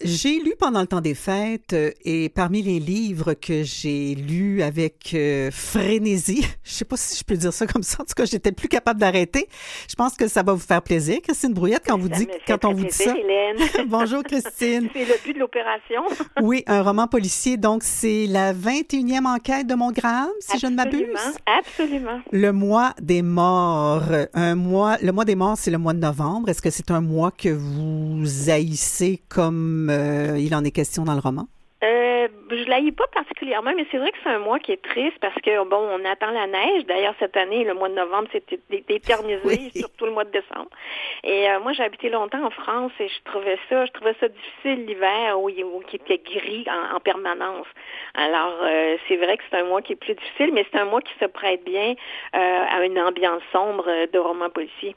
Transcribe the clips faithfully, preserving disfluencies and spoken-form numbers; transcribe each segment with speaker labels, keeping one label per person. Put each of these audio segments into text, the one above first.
Speaker 1: J'ai lu pendant le temps des fêtes euh, et parmi les livres que j'ai lus avec euh, frénésie, je sais pas si je peux dire ça comme ça, en tout cas, j'étais plus capable d'arrêter. Je pense que ça va vous faire plaisir, Christine Brouillette, quand vous
Speaker 2: Ça
Speaker 1: dit,
Speaker 2: me fait
Speaker 1: quand on
Speaker 2: très
Speaker 1: vous dit
Speaker 2: plaisir,
Speaker 1: ça.
Speaker 2: Hélène.
Speaker 1: Bonjour, Christine.
Speaker 2: C'est le but de l'opération.
Speaker 1: Oui, un roman policier. Donc, c'est la vingt et unième enquête de Montgraham, si
Speaker 2: Absolument,
Speaker 1: je ne m'abuse.
Speaker 2: Absolument.
Speaker 1: Le mois des morts. Un mois, le mois des morts, c'est le mois de novembre. Est-ce que c'est un mois que vous haïssez comme euh, il en est question dans le roman?
Speaker 2: Euh, je l'haïs pas particulièrement, mais c'est vrai que c'est un mois qui est triste parce que, bon, on attend la neige. D'ailleurs, cette année, le mois de novembre, c'était éternisé,
Speaker 1: oui.
Speaker 2: surtout le mois de décembre. Et euh, moi, j'ai habité longtemps en France et je trouvais ça, je trouvais ça difficile l'hiver où il où, qui était gris en, en permanence. Alors, euh, c'est vrai que c'est un mois qui est plus difficile, mais c'est un mois qui se prête bien euh, à une ambiance sombre de roman policier.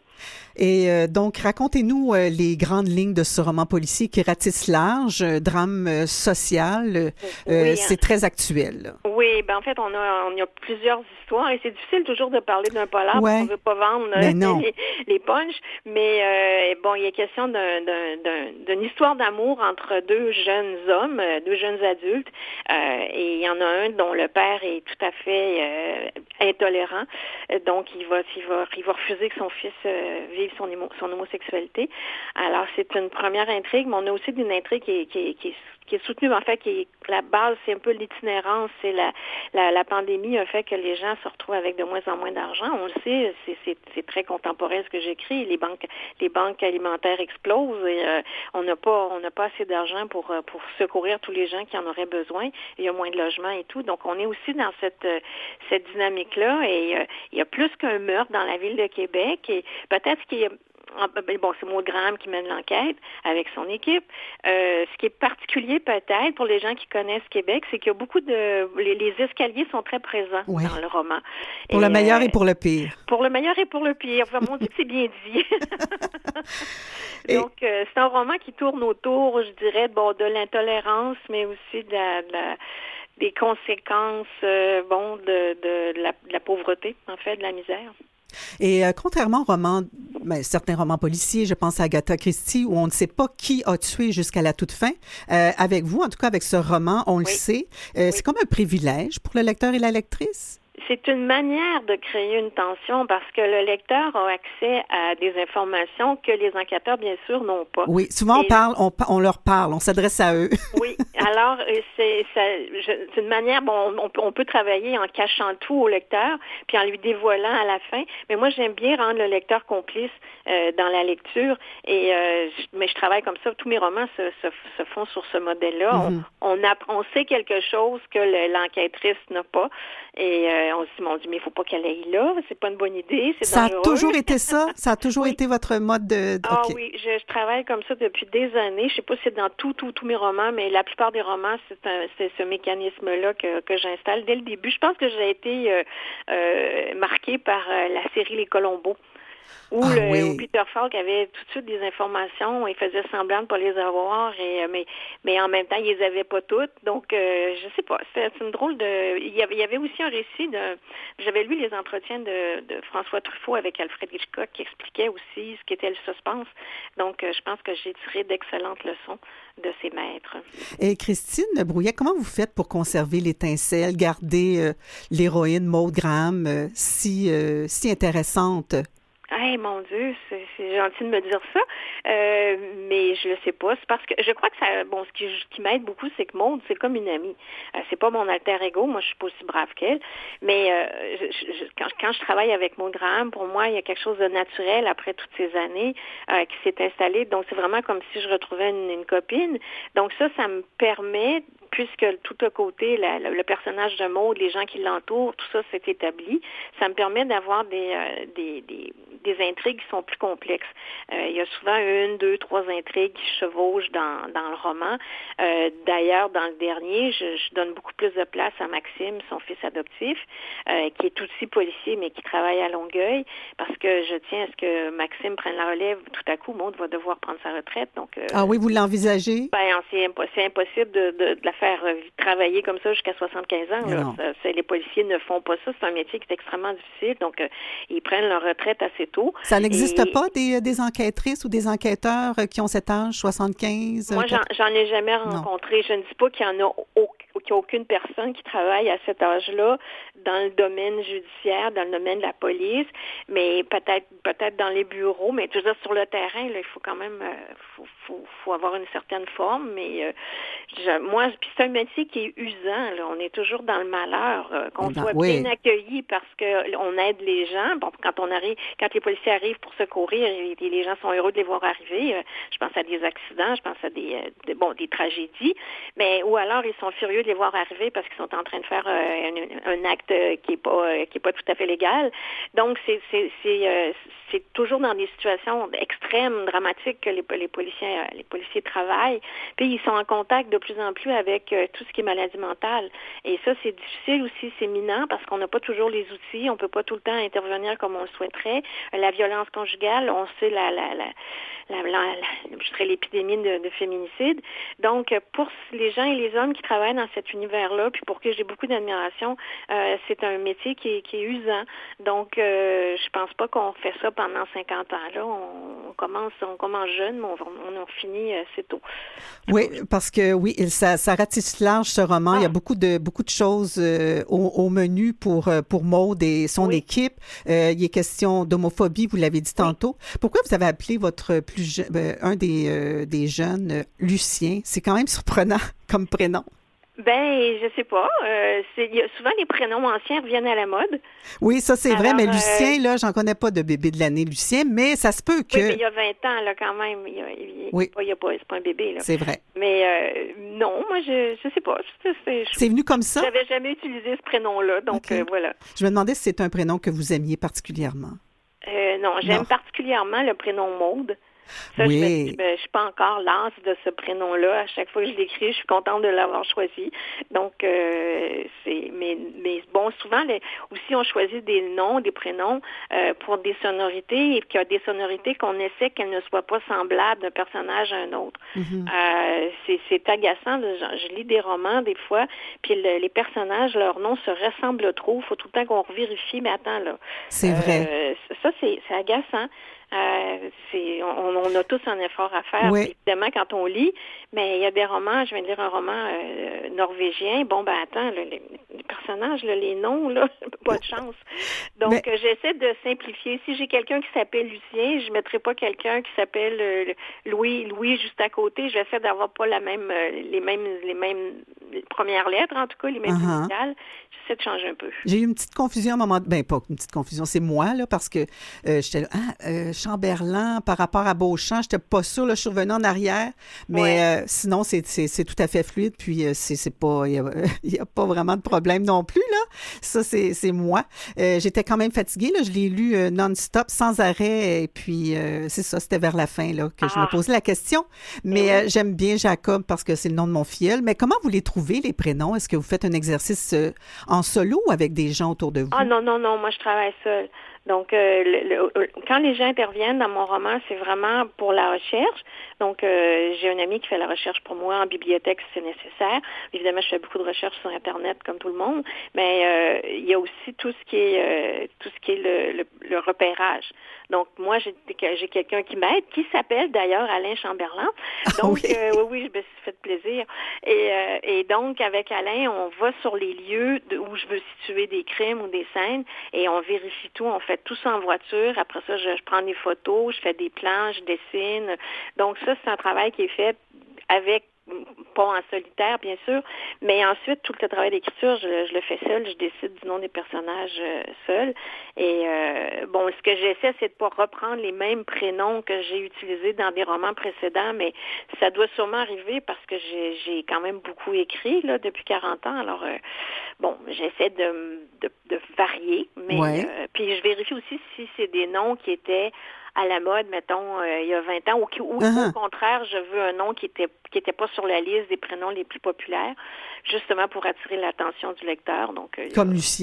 Speaker 1: Et euh, donc, racontez-nous euh, les grandes lignes de ce roman policier qui ratisse large, euh, drame euh, social, euh, oui, c'est hein. Très actuel.
Speaker 2: Oui, ben en fait, on a, on a plusieurs histoires et c'est difficile toujours de parler d'un polar ouais. parce qu'on veut pas vendre
Speaker 1: mais non.
Speaker 2: les, les punchs, mais euh, bon, il est question d'un, d'un, d'un, d'une histoire d'amour entre deux jeunes hommes, deux jeunes adultes, euh, et il y en a un dont le père est tout à fait euh, intolérant, donc il va, il va, il va refuser que son fils euh, vive son, homo, son homosexualité. Alors, c'est une première intrigue, mais on a aussi une intrigue qui est, qui est, qui est qui est soutenue, en fait, qui est la base, c'est un peu l'itinérance, c'est la, la, la pandémie a fait que les gens se retrouvent avec de moins en moins d'argent. On le sait, c'est, c'est, c'est très contemporain ce que j'écris. Les banques, les banques alimentaires explosent et euh, on n'a pas, on n'a pas assez d'argent pour pour secourir tous les gens qui en auraient besoin. Il y a moins de logements et tout. Donc, on est aussi dans cette cette dynamique-là et euh, il y a plus qu'un meurtre dans la ville de Québec et peut-être qu'il y a bon, c'est Maud Graham qui mène l'enquête avec son équipe. Euh, ce qui est particulier peut-être pour les gens qui connaissent Québec, c'est qu'il y a beaucoup de... Les, les escaliers sont très présents oui. dans le roman.
Speaker 1: Pour et, le meilleur euh, et pour le pire.
Speaker 2: Pour le meilleur et pour le pire. Enfin, on dit que c'est bien dit. Donc, euh, c'est un roman qui tourne autour, je dirais, bon, de l'intolérance, mais aussi de la... De la des conséquences, euh, bon, de, de, de, la, de la pauvreté, en fait, de la misère.
Speaker 1: Et euh, contrairement aux romans, ben, certains romans policiers, je pense à Agatha Christie, où on ne sait pas qui a tué jusqu'à la toute fin, euh, avec vous, en tout cas avec ce roman, on oui. le sait. Euh, oui. C'est comme un privilège pour le lecteur et la lectrice?
Speaker 2: C'est une manière de créer une tension parce que le lecteur a accès à des informations que les enquêteurs, bien sûr, n'ont pas.
Speaker 1: Oui, souvent et... on parle, on, on leur parle, on s'adresse à eux.
Speaker 2: Oui, alors c'est, ça, je, c'est une manière, bon, on peut, on peut travailler en cachant tout au lecteur, puis en lui dévoilant à la fin, mais moi j'aime bien rendre le lecteur complice euh, dans la lecture, et euh, je, mais je travaille comme ça, tous mes romans se, se, se font sur ce modèle-là. Mm-hmm. On, on, app, on sait quelque chose que le, l'enquêtrice n'a pas, et euh, on se dit, mon Dieu, mais il ne faut pas qu'elle aille là, c'est pas une bonne idée, c'est
Speaker 1: ça
Speaker 2: dangereux.
Speaker 1: Ça a toujours été ça? Ça a toujours oui. été votre mode de...
Speaker 2: Ah okay. oui, je, je travaille comme ça depuis des années. Je ne sais pas si c'est dans tous tout, tout mes romans, mais la plupart des romans, c'est, un, c'est ce mécanisme-là que, que j'installe dès le début. Je pense que j'ai été euh, euh, marquée par euh, la série Les Colombos. Où,
Speaker 1: ah,
Speaker 2: le,
Speaker 1: oui.
Speaker 2: où Peter Falk avait tout de suite des informations, il faisait semblant de ne pas les avoir, et, mais, mais en même temps, il les avait pas toutes. Donc, euh, je sais pas, c'est, c'est une drôle de... Il y, avait, il y avait aussi un récit de... J'avais lu les entretiens de, de François Truffaut avec Alfred Hitchcock qui expliquait aussi ce qu'était le suspense. Donc, euh, je pense que j'ai tiré d'excellentes leçons de ces maîtres.
Speaker 1: Et Christine Brouillette, comment vous faites pour conserver l'étincelle, garder euh, l'héroïne Maud Graham euh, si, euh, si intéressante?
Speaker 2: Hey, mon Dieu, c'est, c'est gentil de me dire ça, euh, mais je le sais pas. C'est parce que je crois que ça, bon, ce qui, ce qui m'aide beaucoup, c'est que Maud, c'est comme une amie. Euh, c'est pas mon alter ego, moi, je suis pas aussi brave qu'elle, mais euh, je, je, quand, quand je travaille avec Maud Graham, pour moi, il y a quelque chose de naturel après toutes ces années euh, qui s'est installé. Donc, c'est vraiment comme si je retrouvais une, une copine. Donc, ça, ça me permet, puisque tout à côté, la, la, le personnage de Maud, les gens qui l'entourent, tout ça s'est établi, ça me permet d'avoir des, euh, des, des des intrigues qui sont plus complexes. Euh, il y a souvent une, deux, trois intrigues qui chevauchent dans, dans le roman. Euh, d'ailleurs, dans le dernier, je, je donne beaucoup plus de place à Maxime, son fils adoptif, euh, qui est aussi policier, mais qui travaille à Longueuil, parce que je tiens à ce que Maxime prenne la relève. Tout à coup, Maud va devoir prendre sa retraite. Donc, euh,
Speaker 1: ah oui, vous l'envisagez?
Speaker 2: Ben, c'est impossible. c'est impossible de, de, de la faire travailler comme ça jusqu'à soixante-quinze ans. Là. Ça, c'est, les policiers ne font pas ça. C'est un métier qui est extrêmement difficile. Donc, euh, ils prennent leur retraite assez tôt.
Speaker 1: Ça n'existe
Speaker 2: Et,
Speaker 1: pas des, des enquêtrices ou des enquêteurs qui ont cet âge, soixante-quinze?
Speaker 2: Moi, j'en, j'en ai jamais rencontré. Non. Je ne dis pas qu'il y en a aucun. Qu'il n'y a aucune personne qui travaille à cet âge-là dans le domaine judiciaire, dans le domaine de la police, mais peut-être peut-être dans les bureaux, mais tout ça sur le terrain, là, il faut quand même euh, faut, faut, faut avoir une certaine forme, mais euh, je, moi, puis c'est un métier qui est usant, là. On est toujours dans le malheur, euh, qu'on ben, soit oui. bien accueilli parce qu'on aide les gens. Bon, quand on arrive, quand les policiers arrivent pour secourir, et, et les gens sont heureux de les voir arriver. Euh, je pense à des accidents, je pense à des, euh, des bon des tragédies, mais ou alors ils sont furieux de les voir arriver parce qu'ils sont en train de faire euh, un, un acte qui est pas euh, qui est pas tout à fait légal. Donc c'est c'est c'est euh, c'est toujours dans des situations extrêmes, dramatiques que les, les policiers euh, les policiers travaillent. Puis ils sont en contact de plus en plus avec euh, tout ce qui est maladie mentale. Et ça c'est difficile aussi, c'est minant parce qu'on n'a pas toujours les outils, on peut pas tout le temps intervenir comme on le souhaiterait. La violence conjugale, on sait la la la La, la, la, je dirais l'épidémie de, de féminicide. Donc, pour les gens et les hommes qui travaillent dans cet univers-là, puis pour qui j'ai beaucoup d'admiration, euh, c'est un métier qui est, qui est usant. Donc, euh, je pense pas qu'on fait ça pendant cinquante ans. Là, on, on commence, on commence jeune, mais on, on, on finit assez tôt.
Speaker 1: Oui, parce que oui, ça, ça ratisse large ce roman. Ah. Il y a beaucoup de beaucoup de choses euh, au, au menu pour pour Maude et son oui. équipe. Euh, il est question d'homophobie, vous l'avez dit tantôt. Oui. Pourquoi vous avez appelé votre plus je, ben, un des, euh, des jeunes, euh, Lucien? C'est quand même surprenant comme prénom.
Speaker 2: Ben, je sais pas. Euh, c'est, y a, souvent, les prénoms anciens reviennent à la mode.
Speaker 1: Oui, ça, c'est Alors, vrai, mais Lucien, euh, là, j'en connais pas de bébé de l'année, Lucien, mais ça se peut que...
Speaker 2: Oui, mais il y a vingt ans, là, quand même. Il y a, il, oui. Il y a pas, c'est pas un bébé, là.
Speaker 1: C'est vrai.
Speaker 2: Mais euh, non, moi, je je sais pas. C'est, c'est,
Speaker 1: c'est venu comme ça?
Speaker 2: J'avais jamais utilisé ce prénom-là, donc okay. euh, voilà.
Speaker 1: Je me demandais si c'est un prénom que vous aimiez particulièrement.
Speaker 2: Euh, non, j'aime non. particulièrement le prénom Maude. Ça,
Speaker 1: oui.
Speaker 2: je ne ben, suis pas encore lasse de ce prénom-là. À chaque fois que je l'écris, je suis contente de l'avoir choisi. Donc, euh, c'est, mais, mais bon, souvent, les, aussi, on choisit des noms, des prénoms euh, pour des sonorités et qu'il y a des sonorités qu'on essaie qu'elles ne soient pas semblables d'un personnage à un autre. Mm-hmm. Euh, c'est, c'est agaçant. Je, je lis des romans des fois, puis le, les personnages, leurs noms se ressemblent trop. Il faut tout le temps qu'on revérifie. Mais attends, là.
Speaker 1: C'est
Speaker 2: euh,
Speaker 1: vrai.
Speaker 2: Ça, c'est, c'est agaçant. Euh, c'est, on, on a tous un effort à faire,
Speaker 1: oui.
Speaker 2: évidemment, quand on lit, mais il y a des romans, je viens de lire un roman euh, norvégien, bon, ben attends, là, les, les personnages, là, les noms, là, pas de chance. Donc, mais... euh, j'essaie de simplifier. Si j'ai quelqu'un qui s'appelle Lucien, je ne mettrai pas quelqu'un qui s'appelle euh, Louis, Louis juste à côté. J'essaie d'avoir pas la même, euh, les mêmes, les mêmes les premières lettres, en tout cas, les mêmes uh-huh. initiales. J'essaie de changer un peu.
Speaker 1: J'ai eu une petite confusion à un moment, ben pas une petite confusion, c'est moi, là, parce que euh, j'étais là, ah, euh, Chamberlain par rapport à Beauchamp, j'étais pas sûre, là, je suis revenue en arrière, mais ouais. euh, sinon, c'est, c'est, c'est tout à fait fluide, puis euh, c'est, c'est pas, il y, y a pas vraiment de problème non plus, là. Ça, c'est, c'est moi. Euh, j'étais quand même fatiguée, là, je l'ai lu euh, non-stop, sans arrêt, et puis euh, c'est ça, c'était vers la fin, là, que ah. je me posais la question, mais oui. euh, j'aime bien Jacob parce que c'est le nom de mon filleul, mais comment vous les trouvez, les prénoms? Est-ce que vous faites un exercice euh, en solo ou avec des gens autour de vous?
Speaker 2: Ah non, non, non, moi je travaille seule. Donc, euh, le, le, quand les gens interviennent dans mon roman, c'est vraiment pour la recherche. Donc, euh, j'ai un ami qui fait la recherche pour moi en bibliothèque si c'est nécessaire. Évidemment, je fais beaucoup de recherches sur Internet comme tout le monde, mais euh, il y a aussi tout ce qui est euh, tout ce qui est le, le, le repérage. Donc, moi, j'ai, j'ai quelqu'un qui m'aide, qui s'appelle d'ailleurs Alain Chamberlain. Donc, oui, euh, oui, oui, je me suis fait plaisir. Et, euh, et donc, avec Alain, on va sur les lieux de, où je veux situer des crimes ou des scènes et on vérifie tout. On fait tout ça en voiture. Après ça, je, je prends des photos, je fais des plans, je dessine. Donc, ça, c'est un travail qui est fait avec pas en solitaire, bien sûr, mais ensuite, tout le travail d'écriture, je, je le fais seul, je décide du nom des personnages euh, seul. Et euh, bon, ce que j'essaie, c'est de pas reprendre les mêmes prénoms que j'ai utilisés dans des romans précédents, mais ça doit sûrement arriver parce que j'ai, j'ai quand même beaucoup écrit là depuis quarante ans. Alors, euh, bon, j'essaie de, de, de varier, mais
Speaker 1: ouais.
Speaker 2: euh, puis je vérifie aussi si c'est des noms qui étaient à la mode, mettons, euh, il y a vingt ans, ou, ou uh-huh. au contraire, je veux un nom qui était qui était pas sur la liste des prénoms les plus populaires, justement pour attirer l'attention du lecteur. Donc, euh,
Speaker 1: comme Lucien.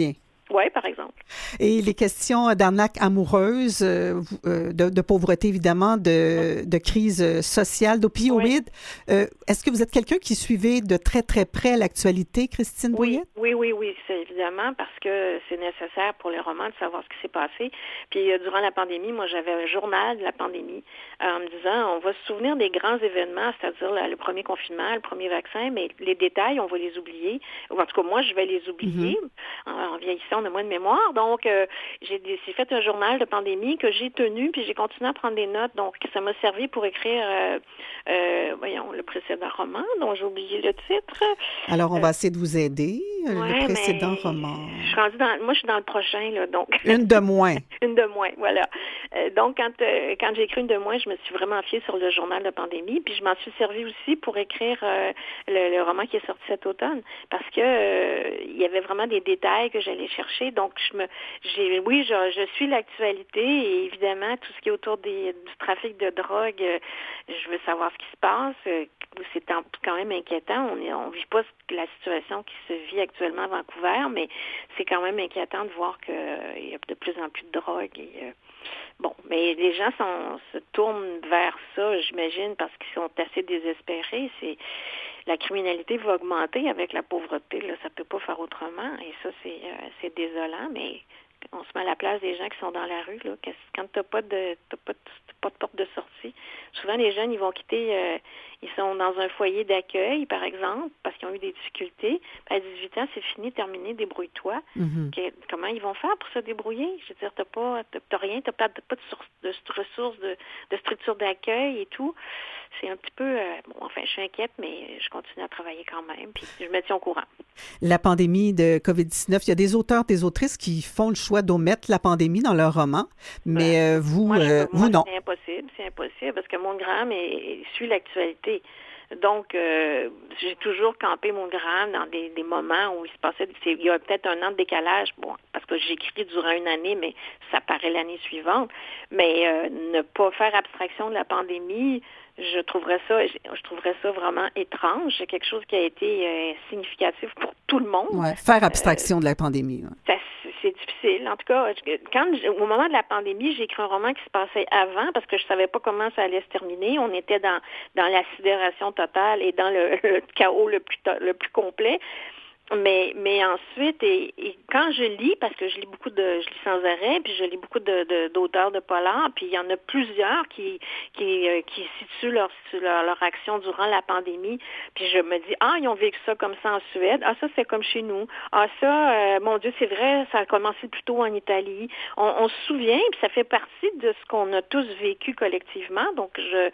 Speaker 2: Oui, par exemple.
Speaker 1: Et les questions d'arnaque amoureuse, euh, de, de pauvreté évidemment, de, de crise sociale, d'opioïdes. Oui. Euh, est-ce que vous êtes quelqu'un qui suivait de très, très près l'actualité, Christine Brouillette?
Speaker 2: Oui, oui, oui, oui, c'est évidemment parce que c'est nécessaire pour les romans de savoir ce qui s'est passé. Puis euh, durant la pandémie, moi, j'avais un journal de la pandémie euh, en me disant, on va se souvenir des grands événements, c'est-à-dire là, le premier confinement, le premier vaccin, mais les détails, on va les oublier. Ou en tout cas, moi, je vais les oublier. Mm-hmm. en, en vieillissant, on a moins de mémoire. Donc, euh, j'ai, j'ai fait un journal de pandémie que j'ai tenu, puis j'ai continué à prendre des notes. Donc, ça m'a servi pour écrire, euh, euh, voyons, le précédent roman, dont j'ai oublié le titre.
Speaker 1: Alors, on euh, va essayer de vous aider.
Speaker 2: Ouais,
Speaker 1: le précédent
Speaker 2: mais
Speaker 1: roman.
Speaker 2: Je suis rendue dans, moi, je suis dans le prochain, là, donc.
Speaker 1: Une de moins.
Speaker 2: Une de moins, voilà. Euh, donc, quand, euh, quand j'ai écrit une de moins, je me suis vraiment fiée sur le journal de pandémie, puis je m'en suis servi aussi pour écrire euh, le, le roman qui est sorti cet automne, parce que euh, il y avait vraiment des détails que j'allais chercher. Donc, je me, j'ai, oui, je, je suis l'actualité et évidemment tout ce qui est autour des, du trafic de drogue. Euh, je veux savoir ce qui se passe. Euh, c'est quand même inquiétant. On est, on vit pas la situation qui se vit actuellement à Vancouver, mais c'est quand même inquiétant de voir qu'il euh, y a de plus en plus de drogue. Et, euh, bon, mais les gens sont, se tournent vers ça, j'imagine, parce qu'ils sont assez désespérés. C'est la criminalité va augmenter avec la pauvreté. Là, ça peut pas faire autrement. Et ça, c'est, euh, c'est désolant, mais on se met à la place des gens qui sont dans la rue. Là, quand t'as pas de t'as pas de, pas de porte de sortie, souvent les jeunes ils vont quitter, euh, ils sont dans un foyer d'accueil, par exemple, parce qu'ils ont eu des difficultés. À dix-huit ans, c'est fini, terminé, débrouille-toi. Mm-hmm. Que, comment ils vont faire pour se débrouiller? Je veux dire, t'as pas, t'as, t'as rien, t'as pas, t'as pas de, source, de ressources, de, de structure d'accueil et tout. C'est un petit peu, euh, bon, enfin, je suis inquiète, mais je continue à travailler quand même, puis je me tiens au courant.
Speaker 1: La pandémie de covid dix-neuf, il y a des auteurs, des autrices qui font le choix d'omettre la pandémie dans leur roman, mais euh, vous,
Speaker 2: moi, je,
Speaker 1: euh,
Speaker 2: moi,
Speaker 1: vous non.
Speaker 2: C'est impossible, c'est impossible, parce que mon gramme est, est, suit l'actualité. Donc, euh, j'ai toujours campé mon gramme dans des, des moments où il se passait, c'est, il y a peut-être un an de décalage, bon, parce que j'écris durant une année, mais ça paraît l'année suivante. Mais euh, ne pas faire abstraction de la pandémie, je trouverais ça, je, je trouverais ça vraiment étrange. C'est quelque chose qui a été euh, significatif pour tout le monde.
Speaker 1: Ouais, faire abstraction euh, de la pandémie. Ouais.
Speaker 2: Ça, c'est difficile. En tout cas, quand au moment de la pandémie, j'ai écrit un roman qui se passait avant parce que je savais pas comment ça allait se terminer. On était dans dans la sidération totale et dans le, le chaos le plus le plus complet. Mais mais ensuite, et, et quand je lis, parce que je lis beaucoup de, je lis sans arrêt, puis je lis beaucoup de, de d'auteurs de polar, puis il y en a plusieurs qui qui euh, qui situent leur, leur leur action durant la pandémie. Puis je me dis ah ils ont vécu ça comme ça en Suède, ah ça c'est comme chez nous, ah ça euh, mon Dieu c'est vrai ça a commencé plus tôt en Italie. On, on se souvient, puis ça fait partie de ce qu'on a tous vécu collectivement. Donc je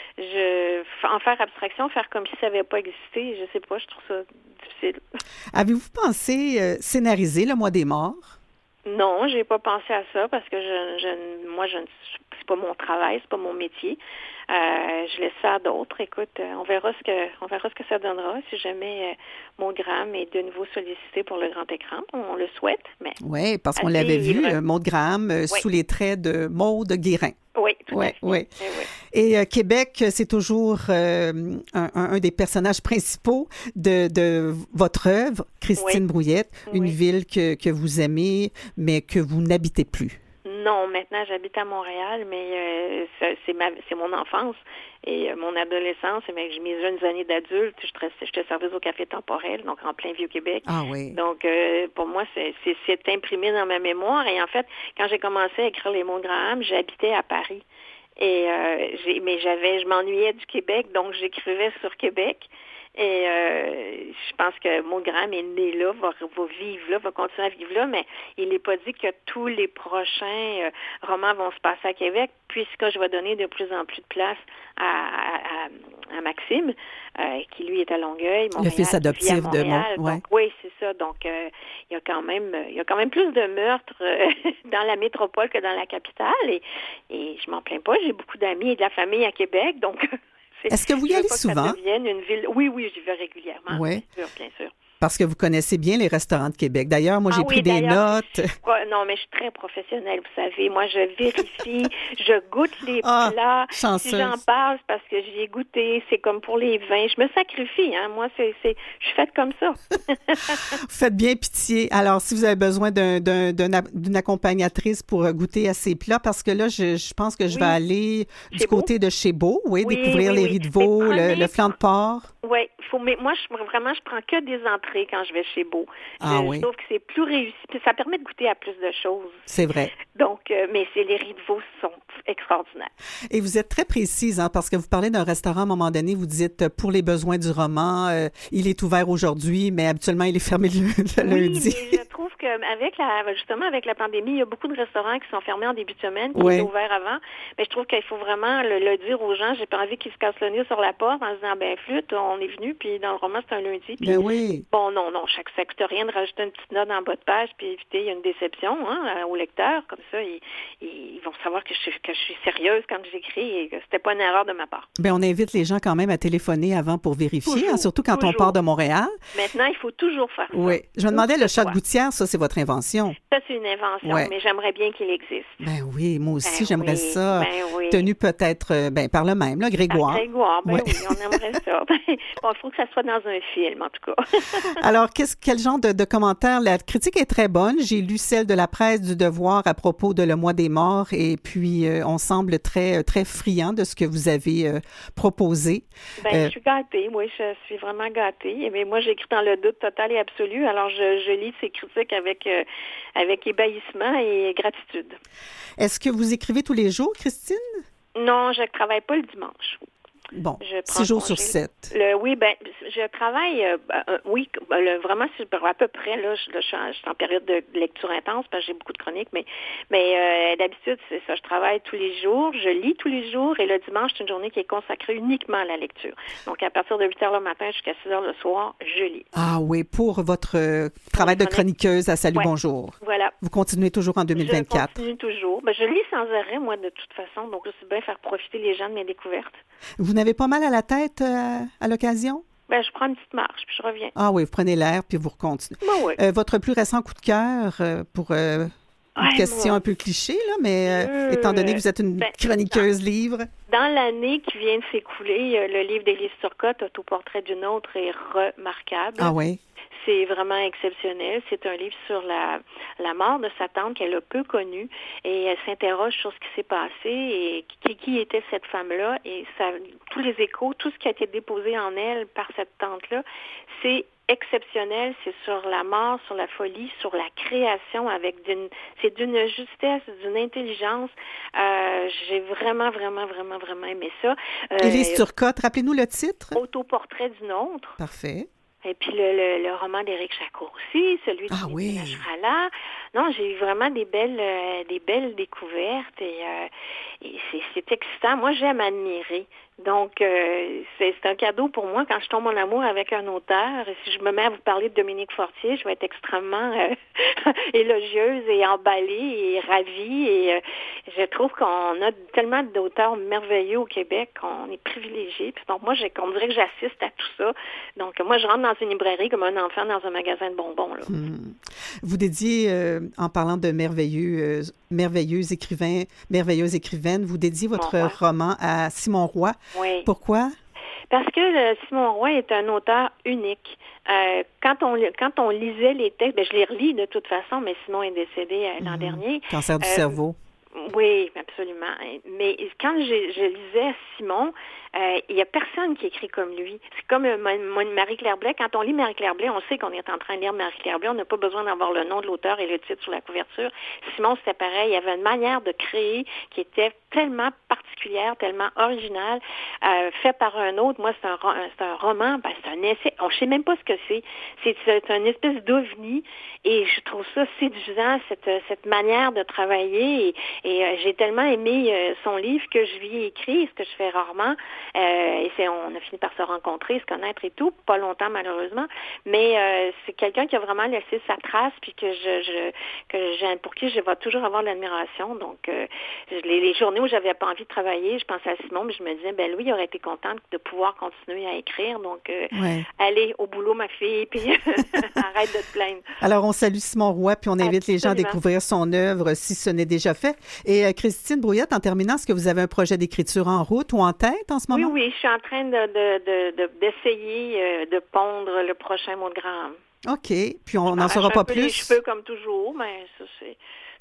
Speaker 2: Je, en faire abstraction, faire comme si ça n'avait pas existé, je sais pas, je trouve ça difficile.
Speaker 1: Avez-vous pensé euh, scénariser Le Mois des morts?
Speaker 2: Non, j'ai pas pensé à ça parce que je, je moi, je c'est pas mon travail, c'est pas mon métier. Euh, je laisse ça à d'autres. Écoute, on verra ce que on verra ce que ça donnera si jamais euh, mon gramme est de nouveau sollicité pour le grand écran. On le souhaite, mais
Speaker 1: oui, parce qu'on l'avait vu, euh, Maude Graham, euh, oui. sous les traits de Maude Guérin.
Speaker 2: Oui, tout
Speaker 1: ouais,
Speaker 2: à fait.
Speaker 1: Oui.
Speaker 2: Et, oui.
Speaker 1: Et euh, Québec, c'est toujours euh, un, un des personnages principaux de, de votre œuvre, Christine oui. Brouillette, une oui. ville que, que vous aimez, mais que vous n'habitez plus.
Speaker 2: Non, maintenant j'habite à Montréal, mais euh, c'est, c'est, ma, c'est mon enfance et euh, mon adolescence, et mes jeunes années d'adulte. Je te servais au Café Temporel, donc en plein Vieux-Québec.
Speaker 1: Ah oui.
Speaker 2: Donc euh, pour moi, c'est, c'est, c'est imprimé dans ma mémoire. Et en fait, quand j'ai commencé à écrire les mots Graham, j'habitais à Paris. Et euh, j'ai, mais j'avais, je m'ennuyais du Québec, donc j'écrivais sur Québec. Et euh, je pense que Maude Graham est né là, va, va vivre là, va continuer à vivre là, mais il n'est pas dit que tous les prochains euh, romans vont se passer à Québec, puisque je vais donner de plus en plus de place à, à, à Maxime, euh, qui lui est à Longueuil, Montréal,
Speaker 1: le fils adoptif de Maude. Ouais.
Speaker 2: Donc, oui, c'est ça. Donc, euh, il y a quand même, il y a quand même plus de meurtres euh, dans la métropole que dans la capitale, et, et je m'en plains pas. J'ai beaucoup d'amis et de la famille à Québec, donc.
Speaker 1: Est-ce que vous y allez souvent?
Speaker 2: Que ça devienne une ville. Oui, oui, j'y vais régulièrement.
Speaker 1: Oui.
Speaker 2: Bien sûr, bien sûr.
Speaker 1: Parce que vous connaissez bien les restaurants de Québec. D'ailleurs, moi, j'ai
Speaker 2: ah,
Speaker 1: pris
Speaker 2: oui,
Speaker 1: des notes.
Speaker 2: Je, non, mais je suis très professionnelle, vous savez. Moi, je vérifie, je goûte les
Speaker 1: ah,
Speaker 2: plats.
Speaker 1: chanceuse.
Speaker 2: Si j'en parle, c'est parce que j'y ai goûté. C'est comme pour les vins. Je me sacrifie, hein. Moi, c'est, c'est, je suis faite comme ça.
Speaker 1: Vous faites bien pitié. Alors, si vous avez besoin d'un, d'un, d'un, d'une accompagnatrice pour goûter à ces plats, parce que là, je, je pense que je
Speaker 2: oui.
Speaker 1: vais aller du
Speaker 2: Chez
Speaker 1: côté
Speaker 2: Beau?
Speaker 1: de chez Beau, oui,
Speaker 2: oui
Speaker 1: découvrir
Speaker 2: oui,
Speaker 1: les
Speaker 2: oui.
Speaker 1: riz de veau,
Speaker 2: prenez,
Speaker 1: le, le flan de porc.
Speaker 2: Oui, faut, mais moi, je, vraiment, je prends que des entrées quand je vais chez Beau. Je,
Speaker 1: Ah, oui.
Speaker 2: je trouve que c'est plus réussi. Puis ça permet de goûter à plus de choses.
Speaker 1: C'est vrai.
Speaker 2: Donc, euh, mais c'est, les riz de veau sont extraordinaires.
Speaker 1: Et vous êtes très précise, hein, parce que vous parlez d'un restaurant à un moment donné, vous dites pour les besoins du roman, euh, il est ouvert aujourd'hui, mais habituellement, il est fermé le, le
Speaker 2: oui,
Speaker 1: lundi.
Speaker 2: Mais je trouve qu'avec la, justement, avec la pandémie, il y a beaucoup de restaurants qui sont fermés en début de semaine, qui
Speaker 1: oui.
Speaker 2: étaient ouverts avant. Mais je trouve qu'il faut vraiment le, le dire aux gens. J'ai pas envie qu'ils se cassent le nez sur la porte en se disant, ben, flûte, on est venu, puis dans le roman, c'est un lundi. Puis,
Speaker 1: ben oui.
Speaker 2: Bon, non, non, chaque ça coûte rien de rajouter une petite note en bas de page, puis éviter, il y a une déception, hein, au lecteur. Comme ça, ils, ils vont savoir que je, que je suis sérieuse quand j'écris et que c'était pas une erreur de ma part.
Speaker 1: Ben, on invite les gens quand même à téléphoner avant pour vérifier,
Speaker 2: toujours,
Speaker 1: hein, surtout quand
Speaker 2: toujours.
Speaker 1: on part de Montréal.
Speaker 2: Maintenant, il faut toujours faire ça.
Speaker 1: Oui. Je me demandais, le chat de gouttière, ça, c'est votre invention.
Speaker 2: Ça, c'est une invention, ouais. Mais j'aimerais bien qu'il existe.
Speaker 1: Ben oui, moi aussi,
Speaker 2: ben
Speaker 1: j'aimerais
Speaker 2: oui,
Speaker 1: ça.
Speaker 2: Ben oui.
Speaker 1: Tenu peut-être ben, par le même, là, Grégoire.
Speaker 2: Par Grégoire, ben
Speaker 1: ouais.
Speaker 2: oui, on aimerait ça. Bon, il faut que ça soit dans un film, en tout cas.
Speaker 1: Alors, qu'est-ce, quel genre de, de commentaires? La critique est très bonne. J'ai lu celle de la presse du Devoir à propos de Le Mois des Morts et puis euh, on semble très, très friand de ce que vous avez euh, proposé.
Speaker 2: Ben, euh, je suis gâtée. Oui, je suis vraiment gâtée. Mais moi, j'écris dans le doute total et absolu. Alors, je, je lis ces critiques avec, euh, avec ébahissement et gratitude.
Speaker 1: Est-ce que vous écrivez tous les jours, Christine?
Speaker 2: Non, je ne travaille pas le dimanche.
Speaker 1: Bon, six jours sur sept.
Speaker 2: Le, oui, ben, je travaille, euh, euh, oui, le, vraiment, à peu près, là, je, là, je, suis en, je suis en période de lecture intense parce que j'ai beaucoup de chroniques, mais, mais euh, d'habitude, c'est ça, je travaille tous les jours, je lis tous les jours et le dimanche, c'est une journée qui est consacrée uniquement à la lecture. Donc, à partir de huit heures le matin jusqu'à six heures le soir, je lis.
Speaker 1: Ah oui, pour votre euh, travail de chroniqueuse à Salut
Speaker 2: ouais.
Speaker 1: Bonjour.
Speaker 2: Voilà.
Speaker 1: Vous continuez toujours en deux mille vingt-quatre.
Speaker 2: Je continue toujours. Ben, je lis sans arrêt, moi, de toute façon, donc je sais bien faire profiter les gens de mes découvertes.
Speaker 1: Vous n'avez pas mal à la tête euh, à l'occasion?
Speaker 2: Ben, je prends une petite marche, puis je reviens.
Speaker 1: Ah oui, vous prenez l'air, puis vous recontinuez.
Speaker 2: Ben oui.
Speaker 1: Euh, votre plus récent coup de cœur euh, pour euh, une ouais, question moi. un peu cliché, là, mais euh, euh, étant donné que vous êtes une ben, chroniqueuse dans, livre.
Speaker 2: Dans l'année qui vient de s'écouler, le livre d'Élise Turcotte, Autoportrait d'une autre, est remarquable.
Speaker 1: Ah oui?
Speaker 2: C'est vraiment exceptionnel. C'est un livre sur la, la mort de sa tante qu'elle a peu connue et elle s'interroge sur ce qui s'est passé et qui, qui était cette femme-là et ça, tous les échos, tout ce qui a été déposé en elle par cette tante-là, c'est exceptionnel. C'est sur la mort, sur la folie, sur la création avec d'une, c'est d'une justesse, d'une intelligence. Euh, j'ai vraiment, vraiment, vraiment, vraiment aimé ça.
Speaker 1: Euh, Élise Turcotte, rappelez-nous le titre.
Speaker 2: Autoportrait d'une autre.
Speaker 1: Parfait.
Speaker 2: Et puis le, le, le roman d'Éric Jacquot aussi, celui de
Speaker 1: ah, oui.
Speaker 2: Chrala. Non, j'ai eu vraiment des belles, euh, des belles découvertes et, euh, et c'est, c'est excitant. Moi, j'aime admirer. Donc, euh, c'est, c'est un cadeau pour moi quand je tombe en amour avec un auteur. Et si je me mets à vous parler de Dominique Fortier, je vais être extrêmement euh, élogieuse et emballée et ravie. Et euh, je trouve qu'on a tellement d'auteurs merveilleux au Québec qu'on est privilégiés. Puis donc, moi, j'ai, on dirait que j'assiste à tout ça. Donc, moi, je rentre dans une librairie comme un enfant dans un magasin de bonbons. Là.
Speaker 1: Hum. Vous dédiez, euh, en parlant de merveilleux, euh, merveilleux écrivains, merveilleuses écrivaines, vous dédiez votre roman à Simon Roy.
Speaker 2: Oui.
Speaker 1: Pourquoi?
Speaker 2: Parce que euh, Simon Roy est un auteur unique. Euh, quand on quand on lisait les textes, ben, je les relis de toute façon, mais Simon est décédé euh, l'an mmh. dernier.
Speaker 1: Cancer du
Speaker 2: euh,
Speaker 1: cerveau.
Speaker 2: Oui, absolument. Mais quand je, je lisais Simon, euh, il n'y a personne qui écrit comme lui. C'est comme euh, Marie-Claire Blais. Quand on lit Marie-Claire Blais, on sait qu'on est en train de lire Marie-Claire Blais. On n'a pas besoin d'avoir le nom de l'auteur et le titre sur la couverture. Simon, c'était pareil. Il y avait une manière de créer qui était tellement particulière, tellement originale, euh, fait par un autre. Moi, c'est un, c'est un roman, ben, c'est un essai. On ne sait même pas ce que c'est. C'est, c'est une espèce d'ovni et je trouve ça séduisant, cette, cette manière de travailler et Et euh, j'ai tellement aimé euh, son livre que je lui ai écrit, ce que je fais rarement. Euh, et c'est, on a fini par se rencontrer, se connaître et tout, pas longtemps malheureusement. Mais euh, c'est quelqu'un qui a vraiment laissé sa trace, puis que je, je que j'ai, pour qui je vais toujours avoir de l'admiration. Donc euh, les, les journées où j'avais pas envie envie de travailler. Je pensais à Simon, mais je me disais, ben lui, il aurait été content de pouvoir continuer à écrire. Donc, euh, ouais. allez, au boulot, ma fille, puis arrête de te plaindre.
Speaker 1: Alors, on salue Simon Roy, puis on invite Absolument. les gens à découvrir son œuvre si ce n'est déjà fait. Et euh, Christine Brouillette, en terminant, est-ce que vous avez un projet d'écriture en route ou en tête en ce moment?
Speaker 2: Oui, oui, je suis en train de, de, de, de, d'essayer euh, de pondre le prochain mot de Graham.
Speaker 1: OK. Puis on n'en saura pas plus.
Speaker 2: Les cheveux comme toujours, mais ça, c'est...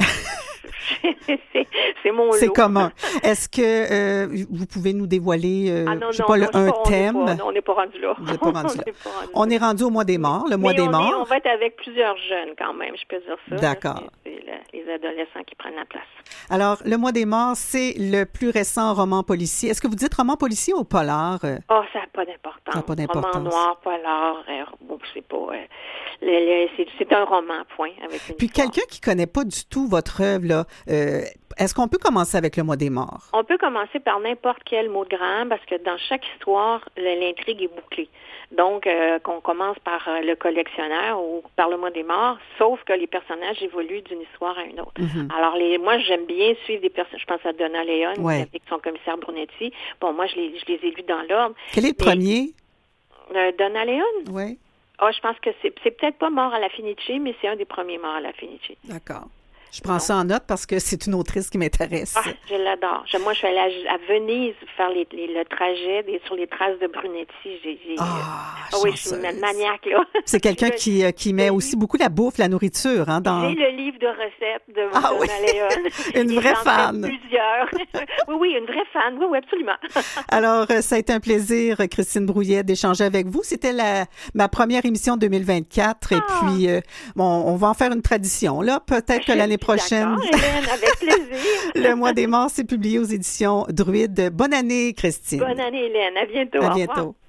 Speaker 2: c'est, c'est mon lot.
Speaker 1: C'est commun. Est-ce que euh, vous pouvez nous dévoiler, euh,
Speaker 2: ah non,
Speaker 1: je sais
Speaker 2: non,
Speaker 1: pas,
Speaker 2: non,
Speaker 1: le, un
Speaker 2: pas,
Speaker 1: thème?
Speaker 2: On n'est pas, pas rendu là.
Speaker 1: Vous n'êtes pas rendu là.
Speaker 2: on, est pas rendu
Speaker 1: on
Speaker 2: là.
Speaker 1: est rendu au mois des morts, le mois
Speaker 2: Mais
Speaker 1: des
Speaker 2: on
Speaker 1: morts.
Speaker 2: Est, on va être avec plusieurs jeunes quand même, je peux dire ça.
Speaker 1: D'accord.
Speaker 2: Là, c'est, c'est le, les adolescents qui prennent la place.
Speaker 1: Alors, le mois des morts, c'est le plus récent roman policier. Est-ce que vous dites roman policier ou polar?
Speaker 2: Oh, ça n'a pas d'importance.
Speaker 1: Ça n'a pas d'importance.
Speaker 2: Roman noir, polar, euh, bon, c'est pas... Euh, le, le, c'est, c'est un roman, point, avec une
Speaker 1: Puis
Speaker 2: histoire.
Speaker 1: Quelqu'un qui ne connaît pas du tout votre œuvre, là, euh, est-ce qu'on peut commencer avec le mois des morts?
Speaker 2: On peut commencer par n'importe quel mot de Graham parce que dans chaque histoire, l'intrigue est bouclée. Donc, euh, qu'on commence par euh, le collectionneur ou par le mois des morts, sauf que les personnages évoluent d'une histoire à une autre. Mm-hmm. Alors, les, moi, j'aime bien suivre des personnages. Je pense à Donna Leon, ouais. avec son commissaire Brunetti. Bon, moi, je les, je les ai lus dans l'ordre.
Speaker 1: Quel est le Mais, premier?
Speaker 2: Euh, Donna Leon?
Speaker 1: Oui.
Speaker 2: Ah, oh, je pense que c'est, c'est peut-être pas Mort à la Fenice, mais c'est un des premiers Morts à la Fenice.
Speaker 1: D'accord. Je prends ça en note parce que c'est une autrice qui m'intéresse.
Speaker 2: Ah, je l'adore. Je, moi, je suis allée à, à Venise faire les, les, le trajet des, sur les traces de Brunetti. J'ai, j'ai,
Speaker 1: ah,
Speaker 2: euh, oui, je suis une maniaque, là.
Speaker 1: C'est quelqu'un qui, qui met aussi beaucoup la bouffe, la nourriture. Hein, dans...
Speaker 2: J'ai le livre de recettes de
Speaker 1: ah,
Speaker 2: Donna
Speaker 1: oui.
Speaker 2: Leon.
Speaker 1: Une vraie fan.
Speaker 2: Plusieurs. oui, oui, une vraie fan. Oui, oui, absolument.
Speaker 1: Alors, ça a été un plaisir, Christine Brouillette, d'échanger avec vous. C'était la, ma première émission deux mille vingt-quatre. Ah. Et puis, euh, bon, on va en faire une tradition, là. Peut-être que l'année prochaine...
Speaker 2: Avec plaisir.
Speaker 1: Le mois des morts, c'est publié aux éditions Druide. Bonne année, Christine.
Speaker 2: Bonne année, Hélène. À bientôt.
Speaker 1: À bientôt.